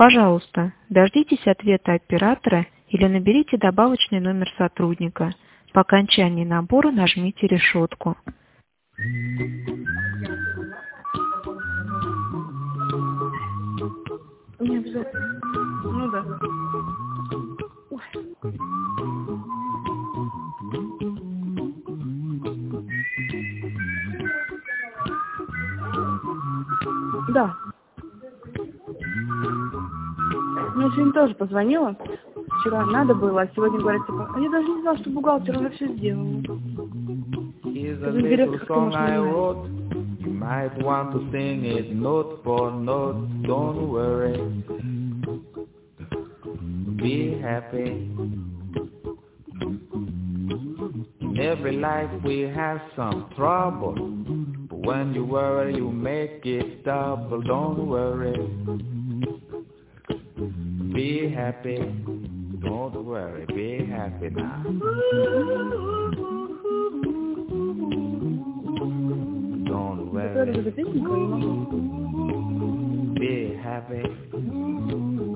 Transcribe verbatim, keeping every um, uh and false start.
Пожалуйста, дождитесь ответа оператора или наберите добавочный номер сотрудника. По окончании набора нажмите решетку. Не обязательно. Ну да. Ой. Да. Ну, я сегодня тоже позвонила. Вчера надо было, а сегодня говорят, типа, а я даже не знала, что бухгалтер уже все сделал. Директор как-то может You might want to sing it note for note, don't worry. Be happy. In every life we have some trouble, but when you worry you make it double, don't worry. Be happy, don't worry, be happy now. Don't worry, be happy.